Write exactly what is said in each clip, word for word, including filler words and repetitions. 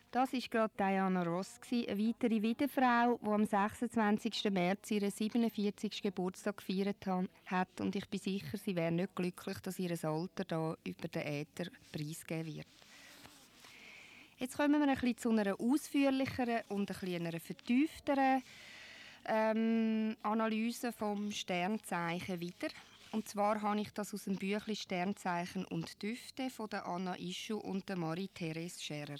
Das war gerade Diana Ross, eine weitere Wiederfrau, die am sechsundzwanzigsten März ihren siebenundvierzigsten Geburtstag gefeiert hat. Und ich bin sicher, sie wäre nicht glücklich, dass ihr Alter da über den Äther preisgegeben wird. Jetzt kommen wir ein bisschen zu einer ausführlicheren und ein bisschen einer vertiefteren ähm, Analyse vom Sternzeichen wieder. Und zwar habe ich das aus dem Büchlein «Sternzeichen und Düfte» von der Anna Ischu und der Marie-Therese Scherer.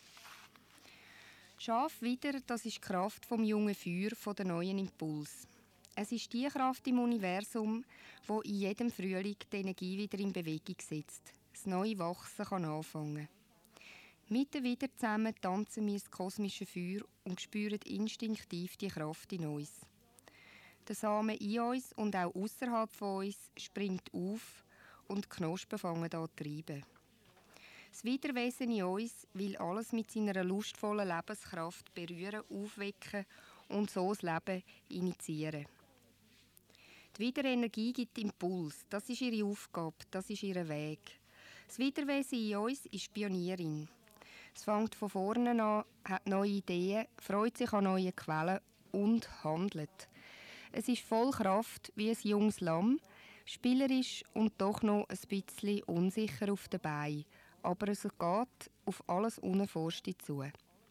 Schaf wieder, das ist die Kraft vom jungen Feuer, von der neuen Impuls. Es ist die Kraft im Universum, die in jedem Frühling die Energie wieder in Bewegung setzt. Das neue Wachsen kann anfangen. Mit der wieder zusammen tanzen wir das kosmische Feuer und spüren instinktiv die Kraft in uns. Der Samen in uns und auch außerhalb von uns springt auf und die Knospen fangen an zu treiben. Das Widerwesen in uns will alles mit seiner lustvollen Lebenskraft berühren, aufwecken und so das Leben initiieren. Die Wiederenergie gibt Impuls, das ist ihre Aufgabe, das ist ihr Weg. Das Widerwesen in uns ist Pionierin. Es fängt von vorne an, hat neue Ideen, freut sich an neue Quellen und handelt. Es ist voll Kraft wie ein junges Lamm, spielerisch und doch noch ein bisschen unsicher auf den Beinen. Aber es geht auf alles Unerforschte zu.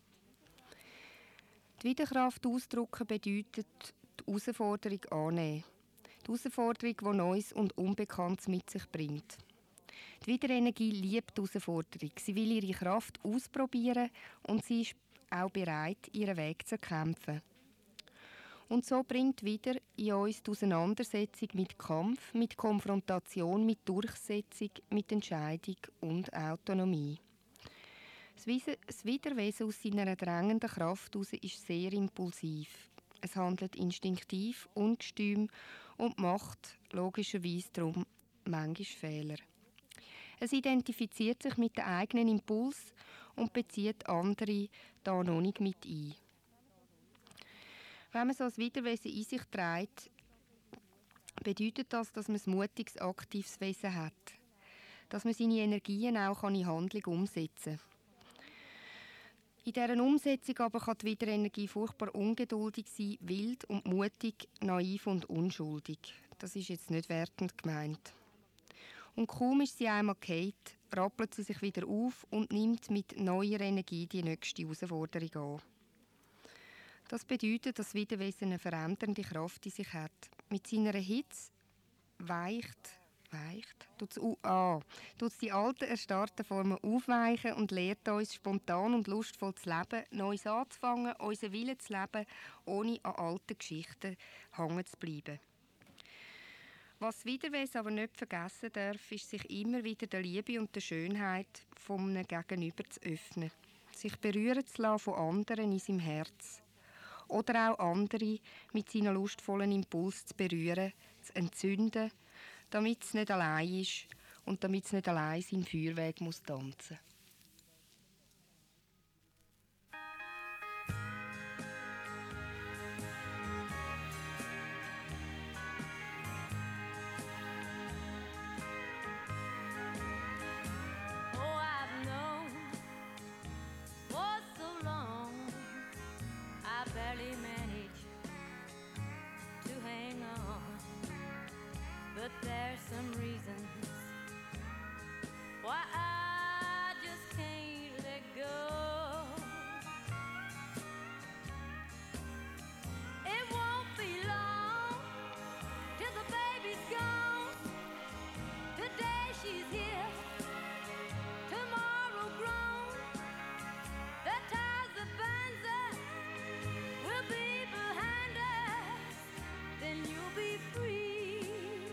Die Widerkraft ausdrücken bedeutet die Herausforderung annehmen. Die Herausforderung, die Neues und Unbekanntes mit sich bringt. Die Wiederenergie liebt die Herausforderung. Sie will ihre Kraft ausprobieren und sie ist auch bereit, ihren Weg zu kämpfen. Und so bringt wieder in uns die Auseinandersetzung mit Kampf, mit Konfrontation, mit Durchsetzung, mit Entscheidung und Autonomie. Das Widerwesen aus seiner drängenden Kraft heraus ist sehr impulsiv. Es handelt instinktiv, ungestüm und macht logischerweise darum manchmal Fehler. Es identifiziert sich mit dem eigenen Impuls und bezieht andere da noch nicht mit ein. Wenn man so ein Widerwesen in sich trägt, bedeutet das, dass man ein mutiges, aktives Wesen hat. Dass man seine Energien auch in Handlung umsetzen kann. In dieser Umsetzung aber kann die Wiederenergie furchtbar ungeduldig sein, wild und mutig, naiv und unschuldig. Das ist jetzt nicht wertend gemeint. Und kaum ist sie einmal gefallen, rappelt sie sich wieder auf und nimmt mit neuer Energie die nächste Herausforderung an. Das bedeutet, dass das Widerwesen eine verändernde Kraft in sich hat. Mit seiner Hitze weicht, weicht, tut es ah, tut's die alten, erstarrten Formen aufweichen und lehrt uns, spontan und lustvoll zu leben, Neues anzufangen, unseren Willen zu leben, ohne an alten Geschichten hängen zu bleiben. Was das Widerwesen aber nicht vergessen darf, ist, sich immer wieder der Liebe und der Schönheit von einem Gegenüber zu öffnen. Sich berühren zu lassen von anderen in seinem Herz. Oder auch andere mit seinen lustvollen Impuls zu berühren, zu entzünden, damit es nicht allein ist und damit es nicht allein seinen Feuerweg muss tanzen muss. Barely manage to hang on, but there's some reasons why I just can't let go. It won't be long till the baby's gone. Today she's here, tomorrow grown. The ties that binds us will be behind us, then you'll be free.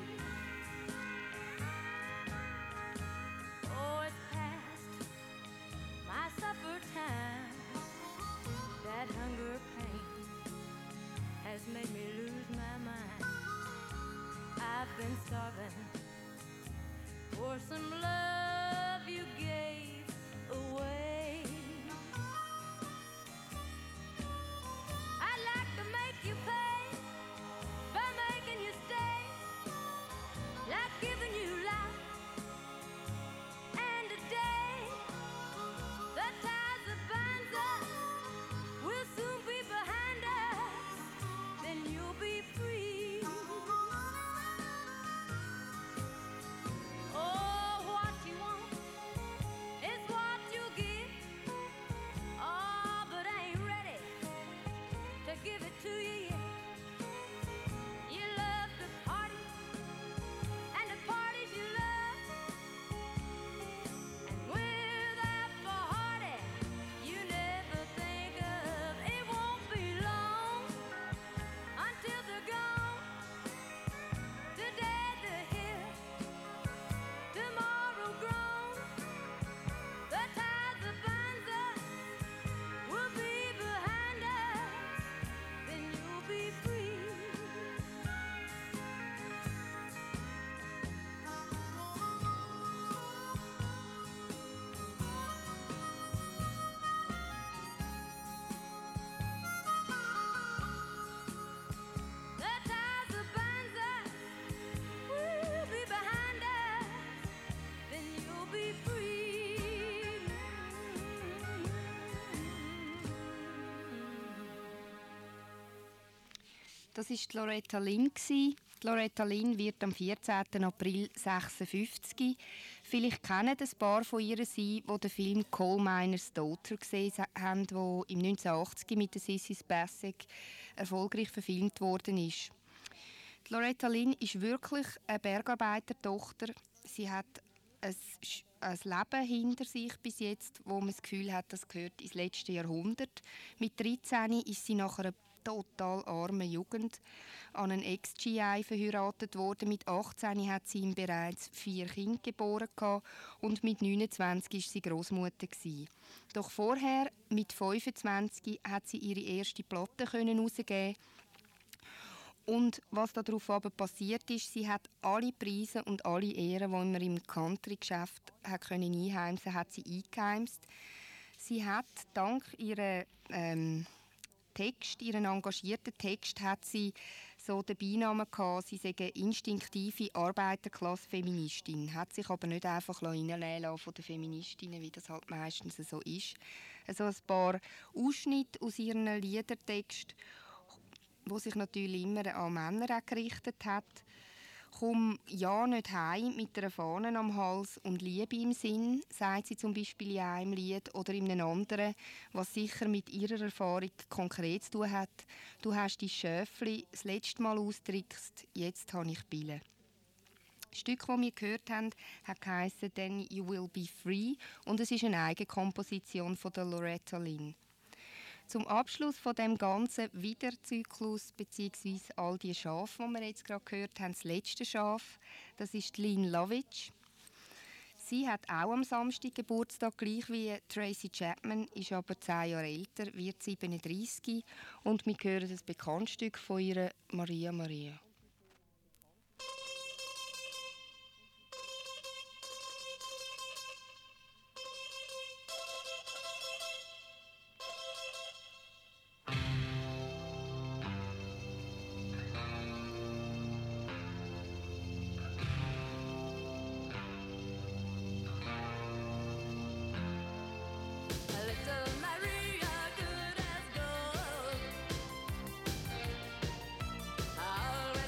Oh, it's past my supper time. That hunger pain has made me lose my mind. I've been starving for some love you gave away. I'd like to make you pay by making you stay, like giving you life and a day. The ties that binds Das war die Loretta Lynn. Die Loretta Lynn wird am vierzehnten April sechsundfünfzig. Vielleicht kennen ein paar von ihr sie, die den Film Coal Miner's Daughter gesehen haben, der im neunzehnhundertachtzig mit der Sissy Spacek erfolgreich verfilmt worden ist. Die Loretta Lynn ist wirklich eine Bergarbeitertochter. Sie hat ein, ein Leben hinter sich bis jetzt, wo man das Gefühl hat, das gehört ins letzte Jahrhundert. Mit dreizehn ist sie nach einer total armen Jugend an einen Ex-G I verheiratet worden. Mit achtzehn hat sie ihm bereits vier Kinder geboren und mit neunundzwanzig war sie Großmutter. Doch vorher, mit fünfundzwanzig, hat sie ihre erste Platte herausgeben. Und was darauf aber passiert ist, sie hat alle Preise und alle Ehren, die man im Country-Geschäft einheimsen konnte, hat sie eingeheimst. Sie hat dank ihrer ähm, Text, ihren engagierten Text, hat sie so den Beinamen gehabt, sie sei eine instinktive Arbeiterklasse-Feministin. Hat sich aber nicht einfach reinlegen von den Feministinnen, wie das halt meistens so ist. Also ein paar Ausschnitte aus ihren Liedertext, wo sich natürlich immer an Männer gerichtet hat. «Komm ja nicht heim mit einer Fahne am Hals und Liebe im Sinn», sagt sie zum Beispiel in einem Lied oder in einem anderen, was sicher mit ihrer Erfahrung konkret zu tun hat. «Du hast die Schöfli das letzte Mal austrickst, jetzt habe ich Bille». Das Stück, das wir gehört haben, hat geheissen «Then You Will Be Free» und es ist eine Eigenkomposition von der Loretta Lynn. Zum Abschluss von dem ganzen Wiederzyklus bzw. all die Schafe, die wir jetzt gerade gehört haben, das letzte Schaf, das ist Lynn Lovitch. Sie hat auch am Samstag Geburtstag, gleich wie Tracy Chapman, ist aber zehn Jahre älter, wird siebenunddreißig und wir hören das Bekanntstück von ihr, Maria Maria. Little Maria, good as gold. I always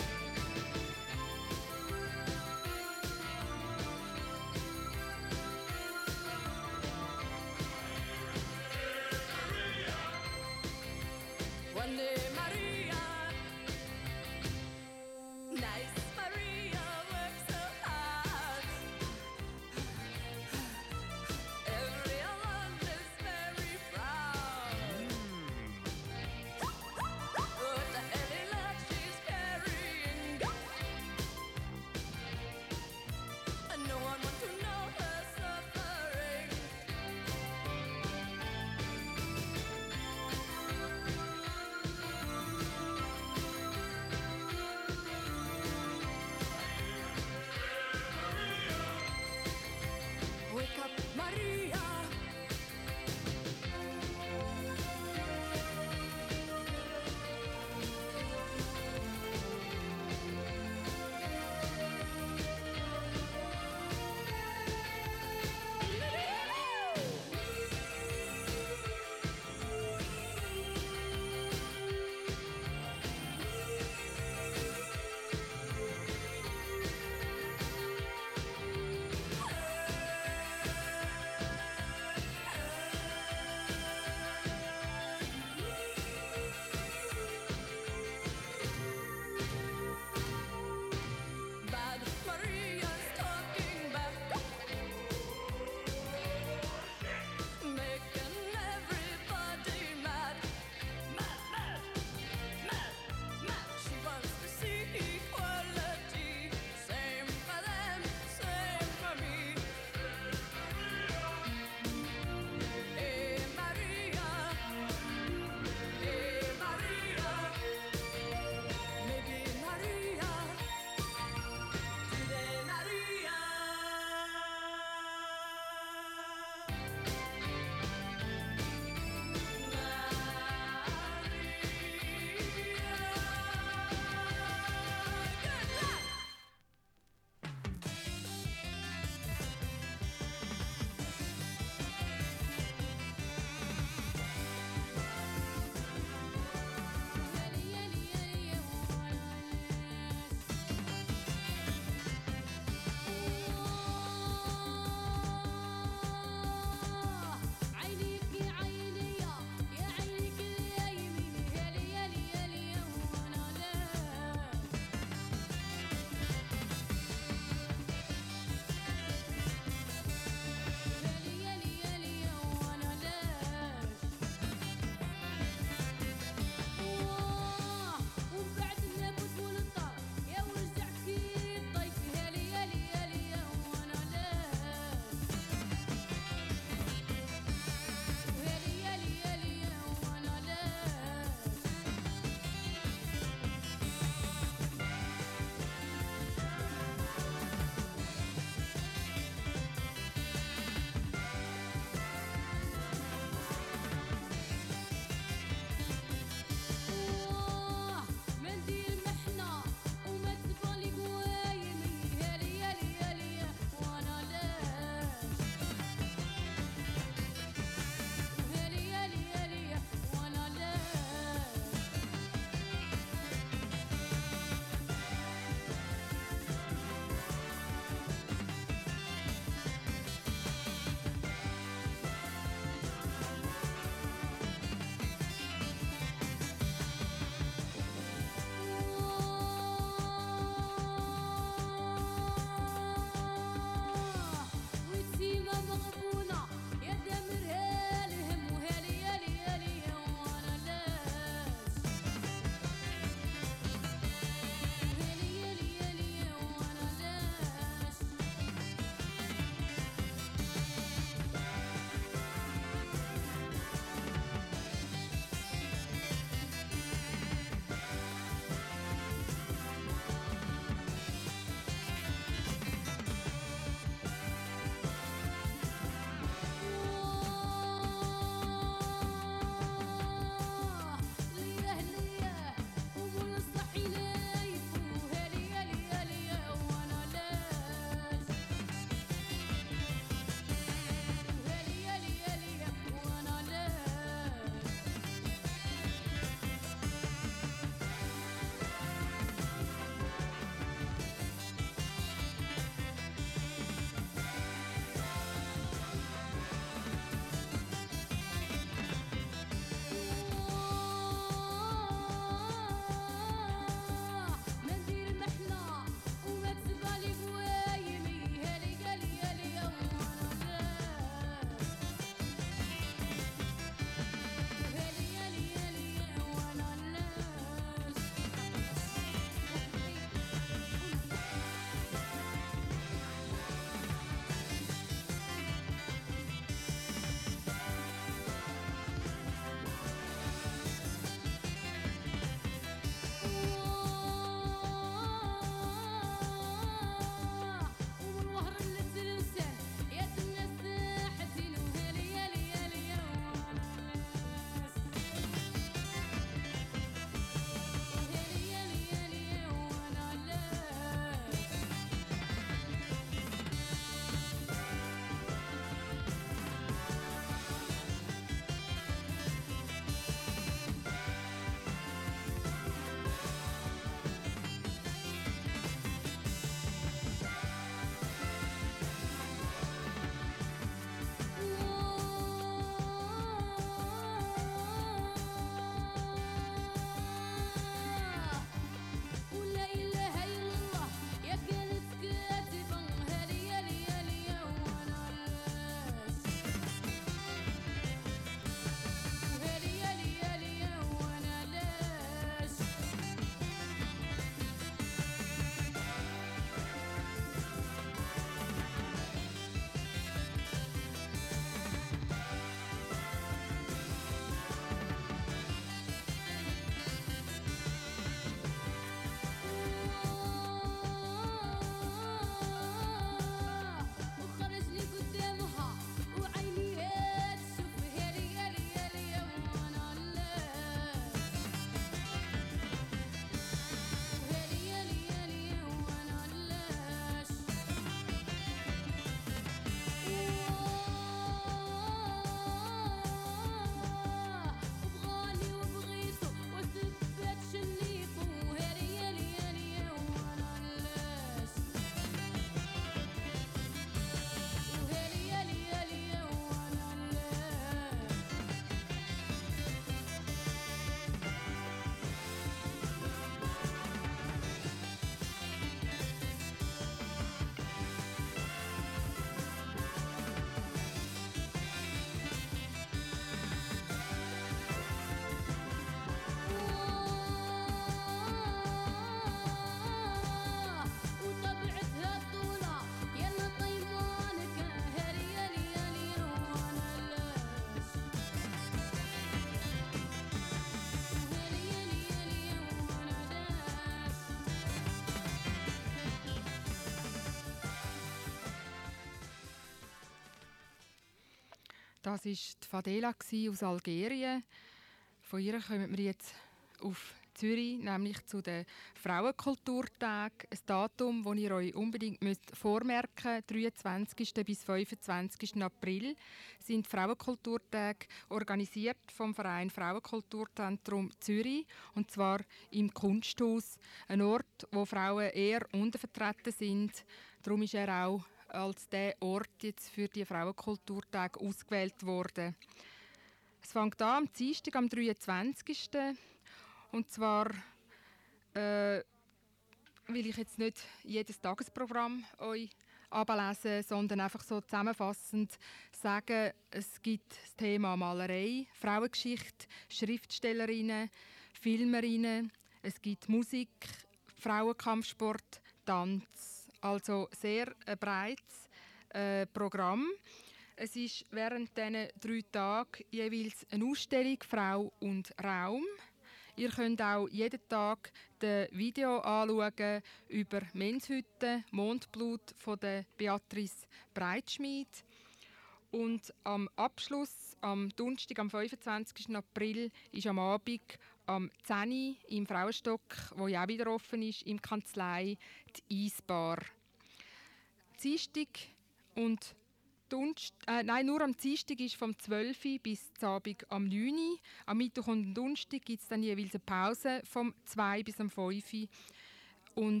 Das war die Fadela aus Algerien. Von ihr kommen wir jetzt auf Zürich, nämlich zu den Frauenkulturtagen. Ein Datum, das ihr euch unbedingt müsst vormerken müsst. dreiundzwanzigsten bis fünfundzwanzigsten April sind die Frauenkulturtage organisiert vom Verein Frauenkulturzentrum Zürich. Und zwar im Kunsthaus. Ein Ort, wo Frauen eher untervertreten sind. Darum ist er auch als der Ort jetzt für die Frauenkulturtage ausgewählt worden. Es fängt an am Dienstag, am dreiundzwanzigsten Und zwar äh, will ich jetzt nicht jedes Tagesprogramm euch ablesen, sondern einfach so zusammenfassend sagen, es gibt das Thema Malerei, Frauengeschichte, Schriftstellerinnen, Filmerinnen, es gibt Musik, Frauenkampfsport, Tanz. Also sehr ein breites äh, Programm. Es ist während diesen drei Tagen jeweils eine Ausstellung «Frau und Raum». Ihr könnt auch jeden Tag das Video anschauen über Menshütte, Mondblut von der Beatrice Breitschmied. Und am Abschluss, am Donnerstag, am fünfundzwanzigsten April, ist am Abend am zehn Uhr im Frauenstock, wo ja auch wieder offen ist, im Kanzlei, die Eisbar. Dienstag und Dunst, äh, nein, nur am Dienstag ist vom zwölf Uhr bis zum Abend am neun Uhr. Am Mittwoch und Donnerstag gibt es dann jeweils eine Pause vom zwei bis am fünf Uhr. Und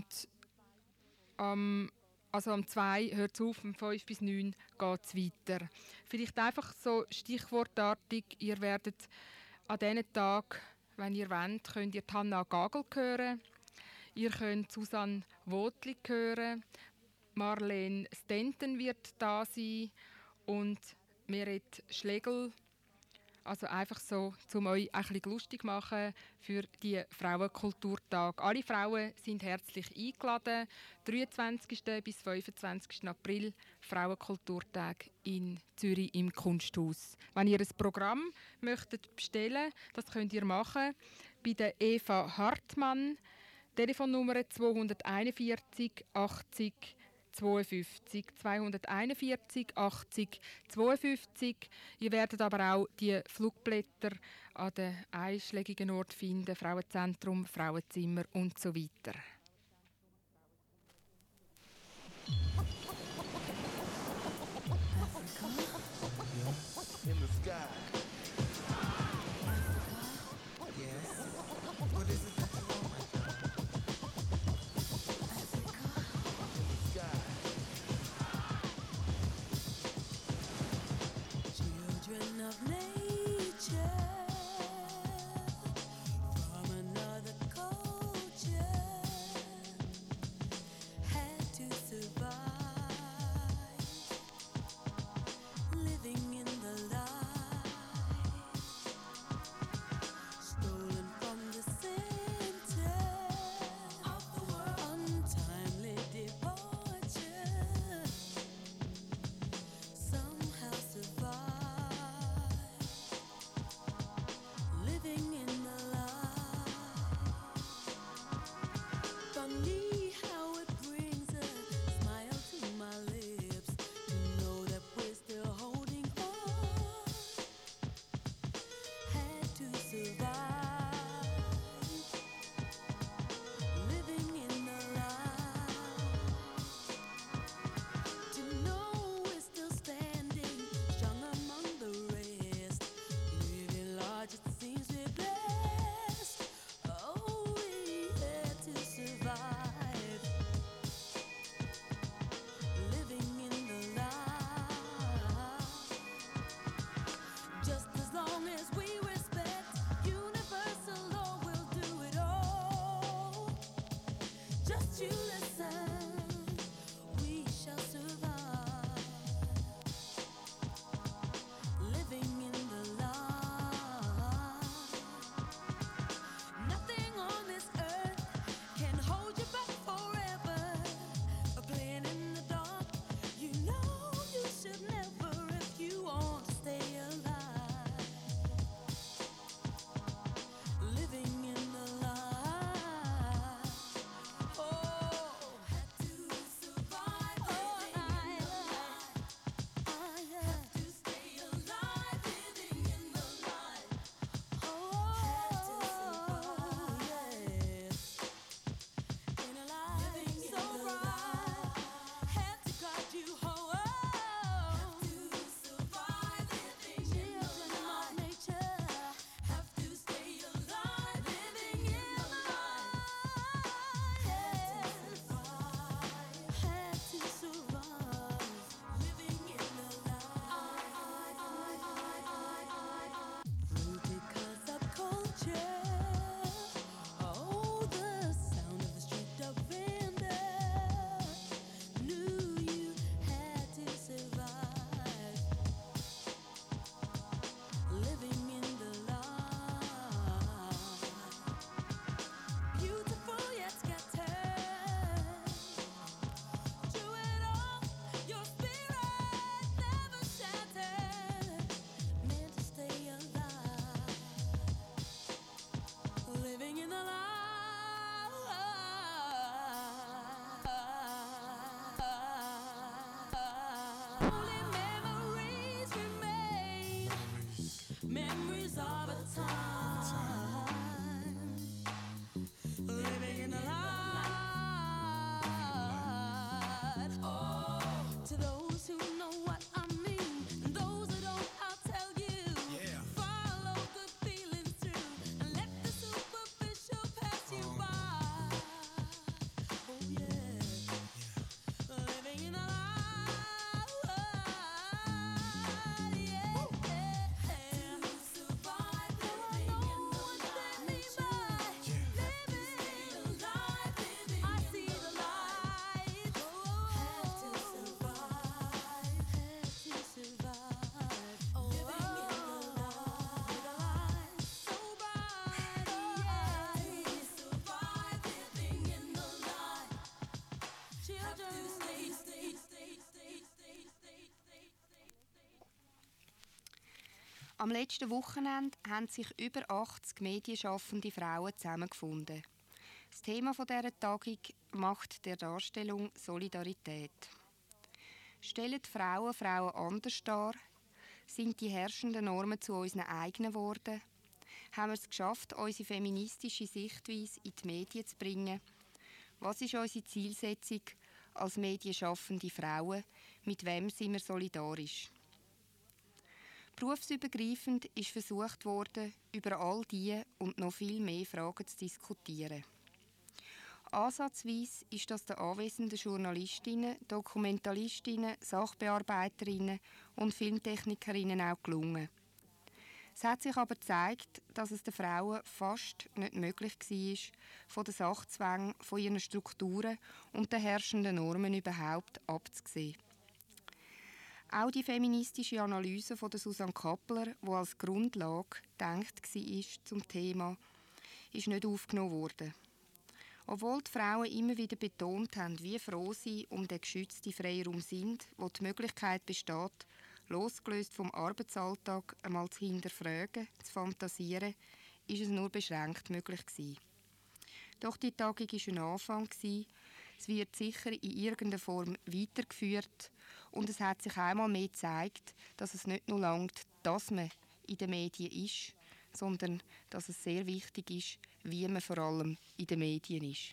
ähm, also am zwei hört es auf, am fünf bis neun geht es weiter. Vielleicht einfach so stichwortartig, ihr werdet an diesen Tagen, wenn ihr wollt, könnt ihr Hanna Gagel hören. Ihr könnt Susanne Wotli hören. Marlene Stenten wird da sein und Meret Schlegel. Also einfach so, um euch ein bisschen lustig machen für die Frauenkulturtage. Alle Frauen sind herzlich eingeladen. dreiundzwanzigsten bis fünfundzwanzigsten April Frauenkulturtag in Zürich im Kunsthaus. Wenn ihr ein Programm möchtet bestellen, das könnt ihr machen bei der Eva Hartmann. Telefonnummer zweihunderteinundvierzig achtzig zweiundfünfzig, zweihunderteinundvierzig achtzig zweiundfünfzig. Ihr werdet aber auch die Flugblätter an den einschlägigen Orten finden, Frauenzentrum, Frauenzimmer und so weiter. In the sky. Yes. What is it that you want, my child? In the sky. Children of nature, from another culture, had to survive, living in the light, stolen from the center of the world, untimely departure, somehow survive, living in the light. Funny how it brings a smile to my lips to know that we're still holding on. Had to survive, living in the light. To know we're still standing strong among the rest, living large, it seems we're blessed. Oh, we had to survive, living in the light. Just as long as we respect universal law, we'll do it all. Just you listen, we shall survive, living in the light. Nothing on this earth can hold you back forever. Playing in the dark, you know you should never if you want to stay alive. Living in the light. Oh, Am letzten Wochenende haben sich über achtzig medienschaffende Frauen zusammengefunden. Das Thema dieser Tagung Macht der Darstellung Solidarität. Stellen die Frauen Frauen anders dar? Sind die herrschenden Normen zu unseren eigenen geworden? Haben wir es geschafft, unsere feministische Sichtweise in die Medien zu bringen? Was ist unsere Zielsetzung als medienschaffende Frauen? Mit wem sind wir solidarisch? Berufsübergreifend ist versucht worden, über all diese und noch viel mehr Fragen zu diskutieren. Ansatzweise ist das den anwesenden Journalistinnen, Dokumentalistinnen, Sachbearbeiterinnen und Filmtechnikerinnen auch gelungen. Es hat sich aber gezeigt, dass es den Frauen fast nicht möglich war, von den Sachzwängen, von ihren Strukturen und den herrschenden Normen überhaupt abzusehen. Auch die feministische Analyse von der Susanne Kappler, die als Grundlage gedacht war zum Thema, ist nicht aufgenommen worden. Obwohl die Frauen immer wieder betont haben, wie froh sie um den geschützten Freiraum sind, wo die Möglichkeit besteht, losgelöst vom Arbeitsalltag einmal zu hinterfragen, zu fantasieren, ist es nur beschränkt möglich gewesen. Doch die Tagung war ein Anfang. Es wird sicher in irgendeiner Form weitergeführt und es hat sich einmal mehr gezeigt, dass es nicht nur langt, dass man in den Medien ist, sondern dass es sehr wichtig ist, wie man vor allem in den Medien ist.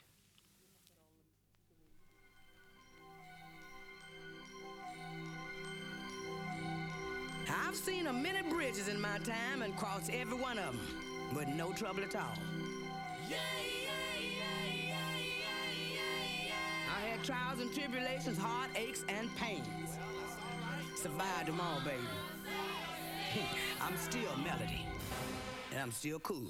I've seen a many bridges in my time and crossed every one of them with no trouble at all. I had trials and tribulations, heartaches and pains. Survived them all, baby. I'm still Melody, and I'm still cool.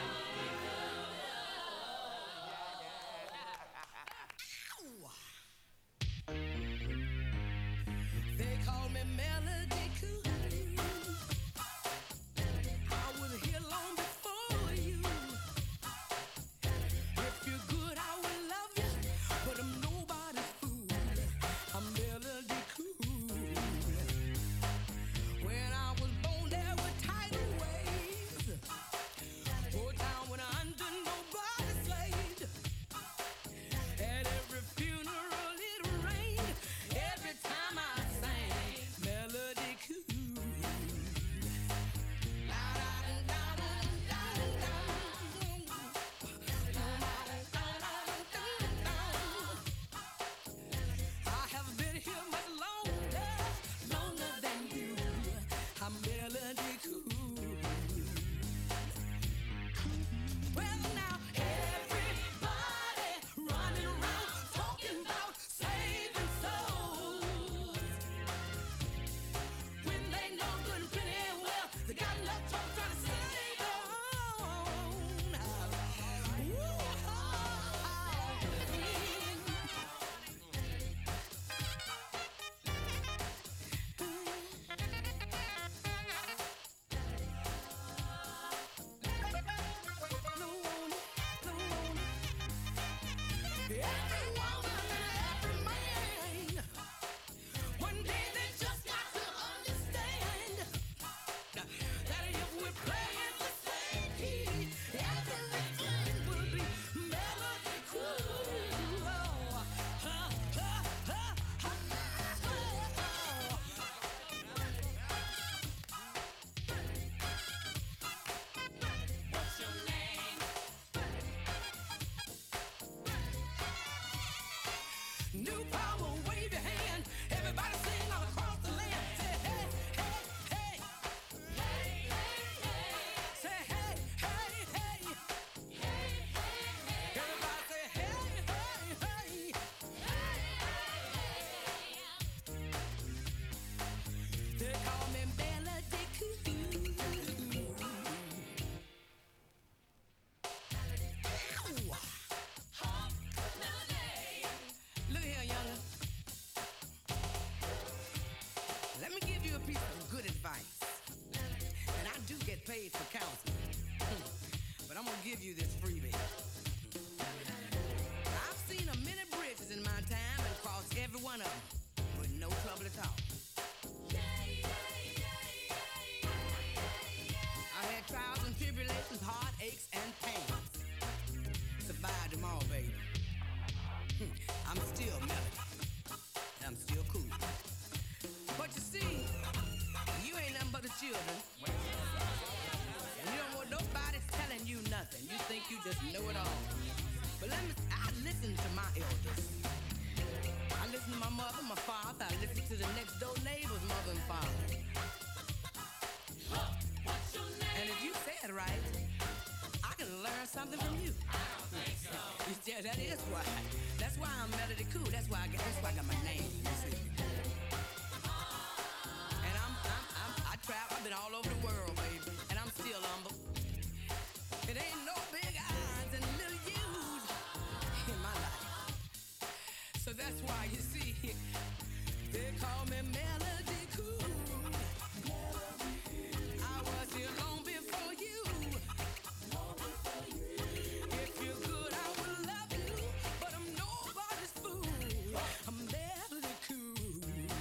They call me Melody Cool. I was here long before you. If you're good, I will love you, but I'm nobody's fool. I'm Melody Cool. When I was born, there were tidal waves. Poor town went under, nobody slaved. At every funeral it rained. Every time I sang Melody Cool. I have been here much longer, longer than you. I'm Melody Cool. Well, now everybody running around talking about saving souls. When they know good and pretty well, they got enough trouble trying to save their own. Every woman and every man, one day they just got to understand that if we're playing the same key, everything will be Melody Cool. Oh, ha, ha, ha, ha, oh. What's your name? New power, wave your hand. Everybody sing all across the land. Say hey, hey, hey. Hey, hey, hey. Say hey, hey, hey. Hey, hey, hey. Everybody say hey, hey, hey. Hey, hey, hey. They call me Melody Cool. Look here, young'un. Let me give you a piece of good advice. And I do get paid for counseling. But I'm gonna give you this freebie. I've seen a many bridges in my time and crossed children. And you don't want nobody telling you nothing. You think you just know it all. But let me, I listen to my elders. I listen to my mother, my father. I listen to the next door neighbor's mother and father. And if you say it right, I can learn something from you. Yeah, that is why. That's why I'm Melody Cool. That's why I got, that's why I got my name. You see. And I'm, I'm, I'm, I travel. I've been all over the world, baby, and I'm still humble. It ain't no big eyes and little U's in my life. So that's why you see, they call me Melody Cool. I was here long before you. If you're good, I will love you, but I'm nobody's fool. I'm Melody Cool.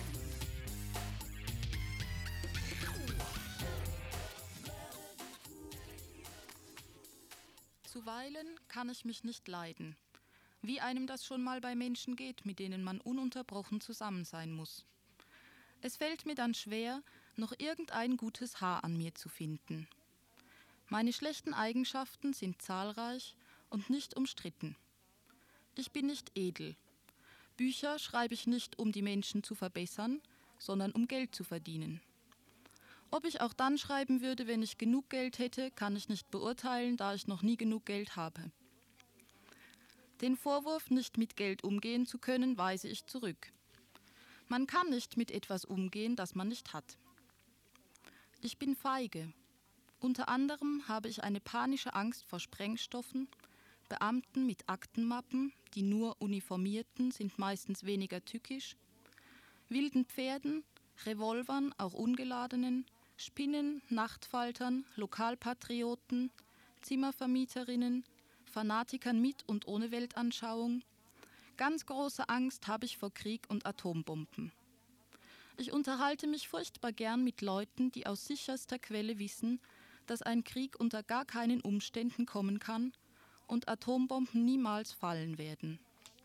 Zuweilen kann ich mich nicht leiden, wie einem das schon mal bei Menschen geht, mit denen man ununterbrochen zusammen sein muss. Es fällt mir dann schwer, noch irgendein gutes Haar an mir zu finden. Meine schlechten Eigenschaften sind zahlreich und nicht umstritten. Ich bin nicht edel. Bücher schreibe ich nicht, um die Menschen zu verbessern, sondern um Geld zu verdienen. Ob ich auch dann schreiben würde, wenn ich genug Geld hätte, kann ich nicht beurteilen, da ich noch nie genug Geld habe. Den Vorwurf, nicht mit Geld umgehen zu können, weise ich zurück. Man kann nicht mit etwas umgehen, das man nicht hat. Ich bin feige. Unter anderem habe ich eine panische Angst vor Sprengstoffen, Beamten mit Aktenmappen, die nur Uniformierten sind meistens weniger tückisch, wilden Pferden, Revolvern, auch ungeladenen, Spinnen, Nachtfaltern, Lokalpatrioten, Zimmervermieterinnen, Fanatikern mit und ohne Weltanschauung. Ganz große Angst habe ich vor Krieg und Atombomben. Ich unterhalte mich furchtbar gern mit Leuten, die aus sicherster Quelle wissen, dass ein Krieg unter gar keinen Umständen kommen kann und Atombomben niemals fallen werden.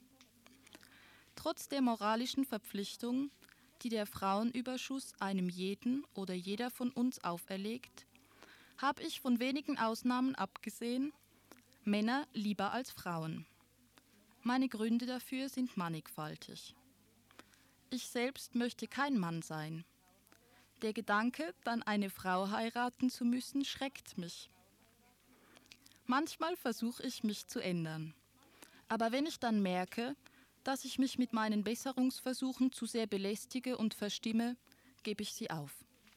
Trotz der moralischen Verpflichtung, die der Frauenüberschuss einem jeden oder jeder von uns auferlegt, habe ich von wenigen Ausnahmen abgesehen, Männer lieber als Frauen. Meine Gründe dafür sind mannigfaltig. Ich selbst möchte kein Mann sein. Der Gedanke, dann eine Frau heiraten zu müssen, schreckt mich. Manchmal versuche ich, mich zu ändern. Aber wenn ich dann merke, dass ich mich mit meinen Besserungsversuchen zu sehr belästige und verstimme, gebe ich sie auf.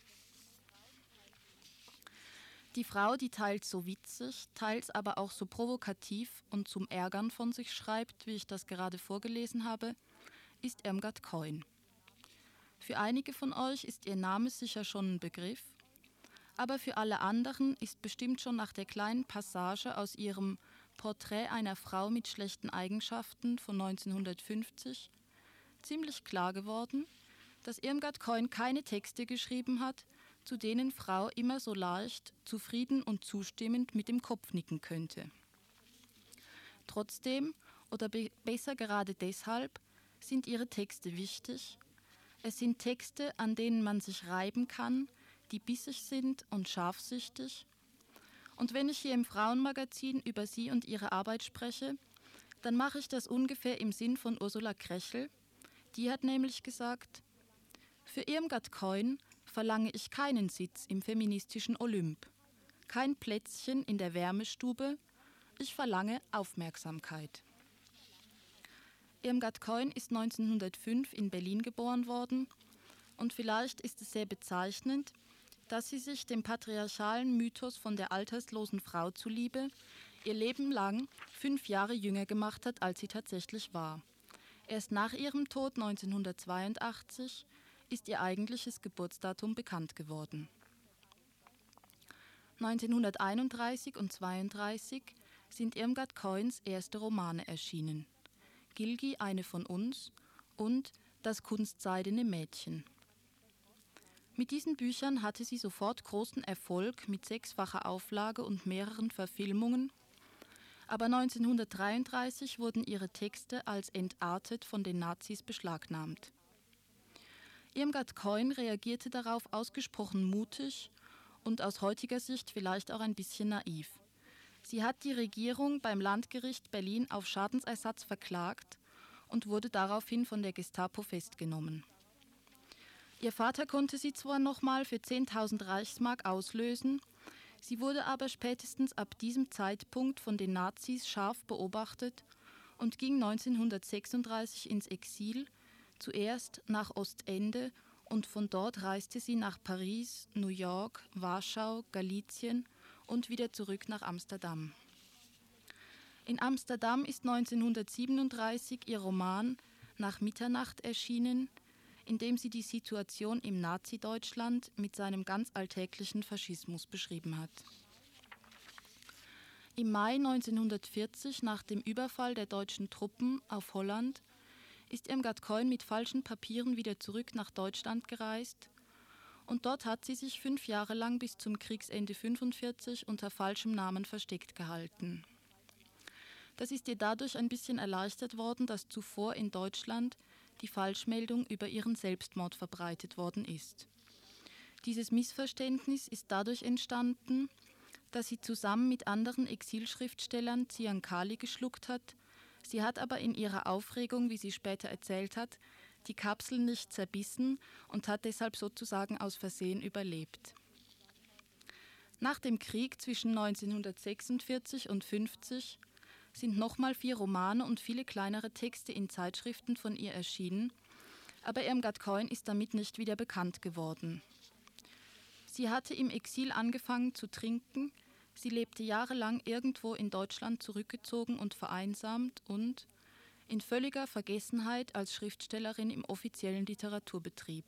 Die Frau, die teils so witzig, teils aber auch so provokativ und zum Ärgern von sich schreibt, wie ich das gerade vorgelesen habe, ist Irmgard Keun. Für einige von euch ist ihr Name sicher schon ein Begriff, aber für alle anderen ist bestimmt schon nach der kleinen Passage aus ihrem Porträt einer Frau mit schlechten Eigenschaften von neunzehnhundertfünfzig ziemlich klar geworden, dass Irmgard Keun keine Texte geschrieben hat, zu denen Frau immer so leicht, zufrieden und zustimmend mit dem Kopf nicken könnte. Trotzdem, oder be- besser gerade deshalb, sind ihre Texte wichtig. Es sind Texte, an denen man sich reiben kann, die bissig sind und scharfsichtig. Und wenn ich hier im Frauenmagazin über sie und ihre Arbeit spreche, dann mache ich das ungefähr im Sinn von Ursula Krechel. Die hat nämlich gesagt, für Irmgard Keun verlange ich keinen Sitz im feministischen Olymp, kein Plätzchen in der Wärmestube, ich verlange Aufmerksamkeit. Irmgard Keun ist neunzehnhundertfünf in Berlin geboren worden und vielleicht ist es sehr bezeichnend, dass sie sich dem patriarchalen Mythos von der alterslosen Frau zuliebe ihr Leben lang fünf Jahre jünger gemacht hat, als sie tatsächlich war. Erst nach ihrem Tod neunzehnhundertzweiundachtzig ist ihr eigentliches Geburtsdatum bekannt geworden. neunzehnhunderteinunddreißig und zweiunddreißig sind Irmgard Keuns erste Romane erschienen. Gilgi, eine von uns und Das kunstseidene Mädchen. Mit diesen Büchern hatte sie sofort großen Erfolg mit sechsfacher Auflage und mehreren Verfilmungen, aber neunzehnhundertdreiunddreißig wurden ihre Texte als entartet von den Nazis beschlagnahmt. Irmgard Keun reagierte darauf ausgesprochen mutig und aus heutiger Sicht vielleicht auch ein bisschen naiv. Sie hat die Regierung beim Landgericht Berlin auf Schadensersatz verklagt und wurde daraufhin von der Gestapo festgenommen. Ihr Vater konnte sie zwar nochmal für zehntausend Reichsmark auslösen, sie wurde aber spätestens ab diesem Zeitpunkt von den Nazis scharf beobachtet und ging neunzehnhundertsechsunddreißig ins Exil, zuerst nach Ostende, und von dort reiste sie nach Paris, New York, Warschau, Galizien und wieder zurück nach Amsterdam. In Amsterdam ist neunzehnhundertsiebenunddreißig ihr Roman Nach Mitternacht erschienen, in dem sie die Situation im Nazi-Deutschland mit seinem ganz alltäglichen Faschismus beschrieben hat. Im Mai neunzehnhundertvierzig, nach dem Überfall der deutschen Truppen auf Holland, ist Irmgard Keun mit falschen Papieren wieder zurück nach Deutschland gereist und dort hat sie sich fünf Jahre lang bis zum Kriegsende fünfundvierzig unter falschem Namen versteckt gehalten. Das ist ihr dadurch ein bisschen erleichtert worden, dass zuvor in Deutschland die Falschmeldung über ihren Selbstmord verbreitet worden ist. Dieses Missverständnis ist dadurch entstanden, dass sie zusammen mit anderen Exilschriftstellern Ziankali geschluckt hat. Sie hat aber in ihrer Aufregung, wie sie später erzählt hat, die Kapsel nicht zerbissen und hat deshalb sozusagen aus Versehen überlebt. Nach dem Krieg zwischen neunzehnhundertsechsundvierzig und fünfzig sind nochmal vier Romane und viele kleinere Texte in Zeitschriften von ihr erschienen, aber Irmgard Keun ist damit nicht wieder bekannt geworden. Sie hatte im Exil angefangen zu trinken, sie lebte jahrelang irgendwo in Deutschland zurückgezogen und vereinsamt und in völliger Vergessenheit als Schriftstellerin im offiziellen Literaturbetrieb.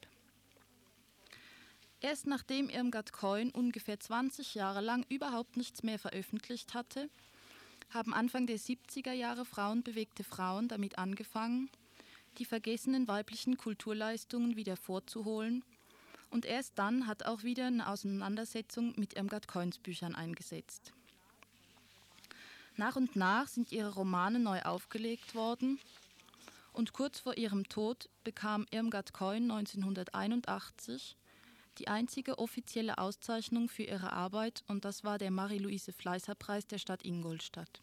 Erst nachdem Irmgard Keun ungefähr zwanzig Jahre lang überhaupt nichts mehr veröffentlicht hatte, haben Anfang der siebziger Jahre frauenbewegte Frauen damit angefangen, die vergessenen weiblichen Kulturleistungen wieder vorzuholen, und erst dann hat auch wieder eine Auseinandersetzung mit Irmgard Keuns Büchern eingesetzt. Nach und nach sind ihre Romane neu aufgelegt worden und kurz vor ihrem Tod bekam Irmgard Keun neunzehnhunderteinundachtzig die einzige offizielle Auszeichnung für ihre Arbeit, und das war der Marie-Louise-Fleißer-Preis der Stadt Ingolstadt.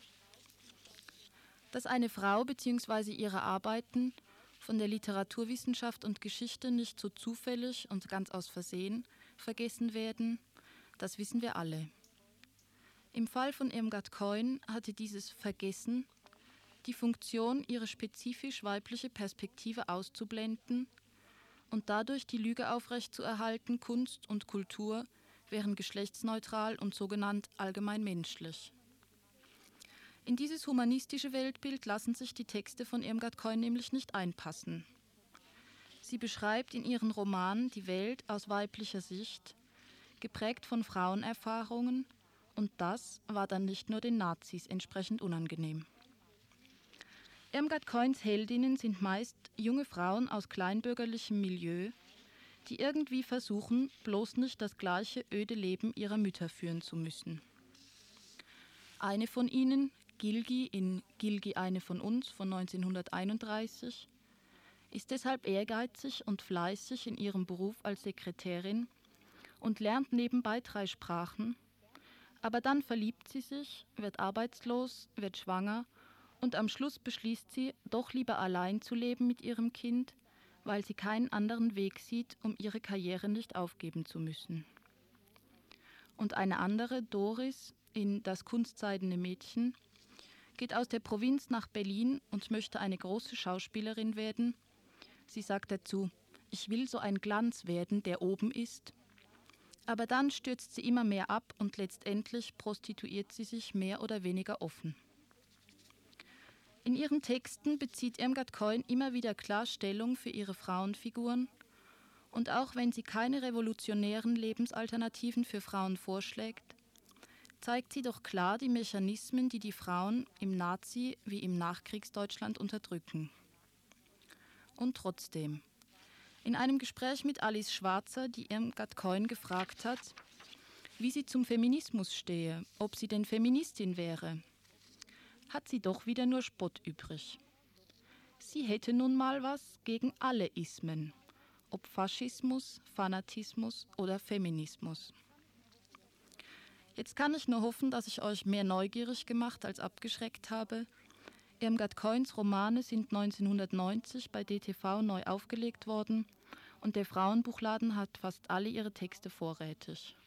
Dass eine Frau bzw. ihre Arbeiten von der Literaturwissenschaft und Geschichte nicht so zufällig und ganz aus Versehen vergessen werden, das wissen wir alle. Im Fall von Irmgard Keun hatte dieses Vergessen die Funktion, ihre spezifisch weibliche Perspektive auszublenden und dadurch die Lüge aufrechtzuerhalten, Kunst und Kultur wären geschlechtsneutral und sogenannt allgemein menschlich. In dieses humanistische Weltbild lassen sich die Texte von Irmgard Keun nämlich nicht einpassen. Sie beschreibt in ihren Romanen die Welt aus weiblicher Sicht, geprägt von Frauenerfahrungen, und das war dann nicht nur den Nazis entsprechend unangenehm. Irmgard Keuns Heldinnen sind meist junge Frauen aus kleinbürgerlichem Milieu, die irgendwie versuchen, bloß nicht das gleiche öde Leben ihrer Mütter führen zu müssen. Eine von ihnen, Gilgi in Gilgi, eine von uns von neunzehnhunderteinunddreißig, ist deshalb ehrgeizig und fleißig in ihrem Beruf als Sekretärin und lernt nebenbei drei Sprachen, aber dann verliebt sie sich, wird arbeitslos, wird schwanger und am Schluss beschließt sie, doch lieber allein zu leben mit ihrem Kind, weil sie keinen anderen Weg sieht, um ihre Karriere nicht aufgeben zu müssen. Und eine andere, Doris, in Das kunstseidene Mädchen, geht aus der Provinz nach Berlin und möchte eine große Schauspielerin werden. Sie sagt dazu, ich will so ein Glanz werden, der oben ist. Aber dann stürzt sie immer mehr ab und letztendlich prostituiert sie sich mehr oder weniger offen. In ihren Texten bezieht Irmgard Keun immer wieder klar Stellung für ihre Frauenfiguren, und auch wenn sie keine revolutionären Lebensalternativen für Frauen vorschlägt, zeigt sie doch klar die Mechanismen, die die Frauen im Nazi- wie im Nachkriegsdeutschland unterdrücken. Und trotzdem, in einem Gespräch mit Alice Schwarzer, die Irmgard Keun gefragt hat, wie sie zum Feminismus stehe, ob sie denn Feministin wäre, hat sie doch wieder nur Spott übrig. Sie hätte nun mal was gegen alle Ismen ob Faschismus, Fanatismus oder Feminismus. Jetzt kann ich nur hoffen, dass ich euch mehr neugierig gemacht als abgeschreckt habe. Irmgard Coins Romane sind neunzehnhundertneunzig bei D T V neu aufgelegt worden und der Frauenbuchladen hat fast alle ihre Texte vorrätig.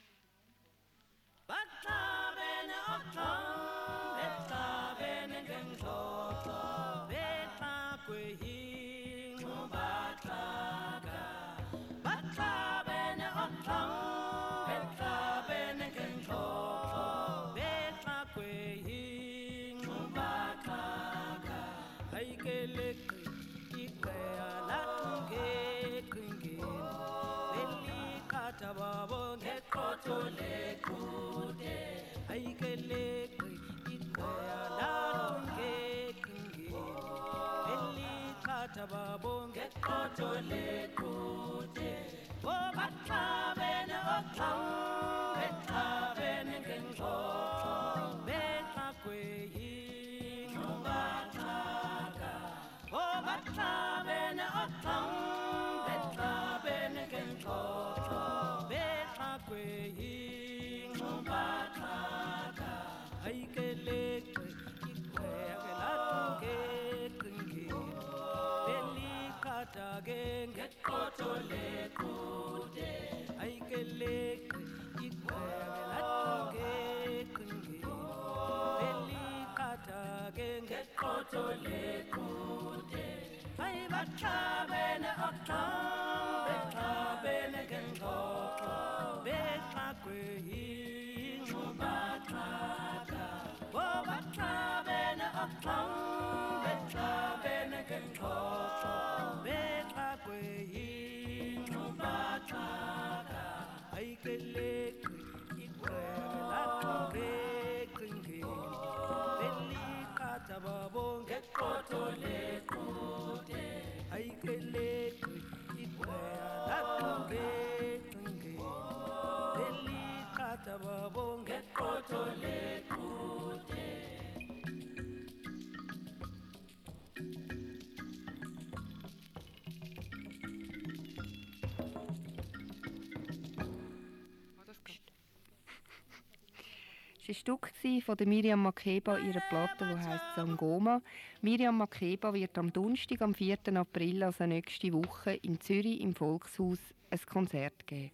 Es war ein Stück von der Miriam Makeba, ihrer Platte, die heisst Sangoma. Miriam Makeba wird am Donnerstag, am vierten April, also nächste Woche, in Zürich im Volkshaus ein Konzert geben.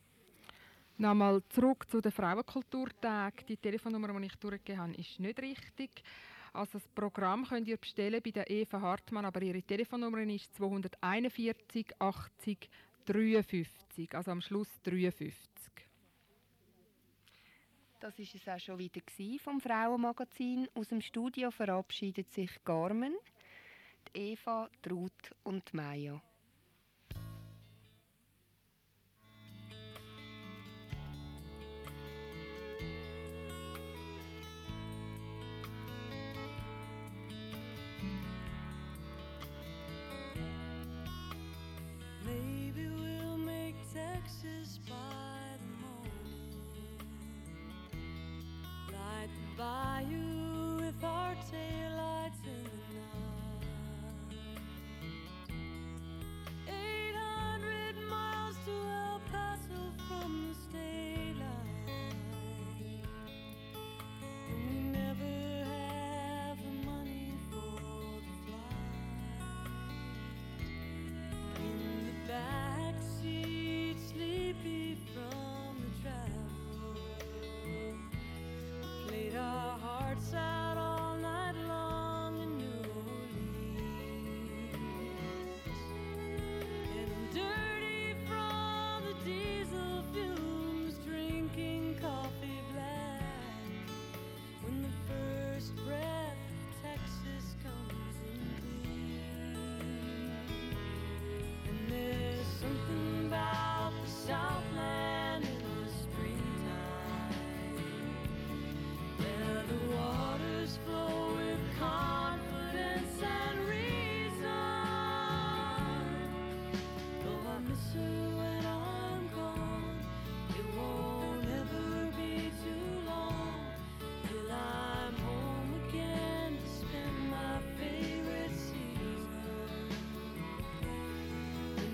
Nochmal zurück zu den Frauenkulturtagen. Die Telefonnummer, die ich durchgegeben habe, ist nicht richtig. Also das Programm könnt ihr bestellen bei der Eva Hartmann, aber ihre Telefonnummer ist zweihunderteinundvierzig achtzig dreiundfünfzig, also am Schluss dreiundfünfzig. Das war es auch schon wieder vom Frauenmagazin. Aus dem Studio verabschiedet sich Carmen, die Eva, die Ruth und die Maya. Maybe we'll make Texas by the morning. Light the bayou with our taillights in the night.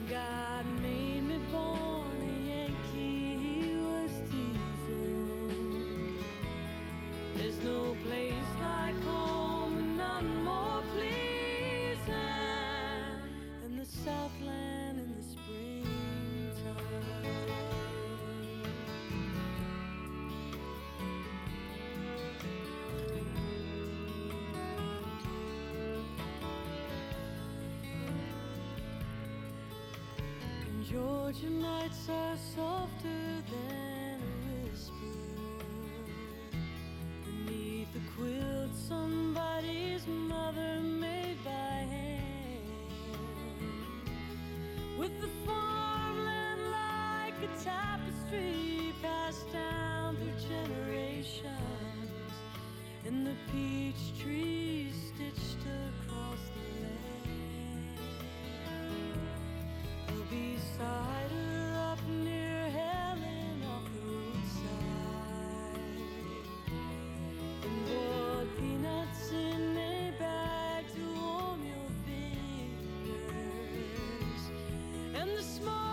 God made me born a Yankee, he was teasing. There's no place like home and none more pleasing than the Southland in the springtime. And Georgia nights are softer than a whisper beneath the quilt somebody's mother made by hand, with the farmland like a tapestry passed down through generations, and the peach trees stitched across the land. We'll be cider up near Helen off the roadside, and boiled peanuts in a bag to warm your fingers, and the small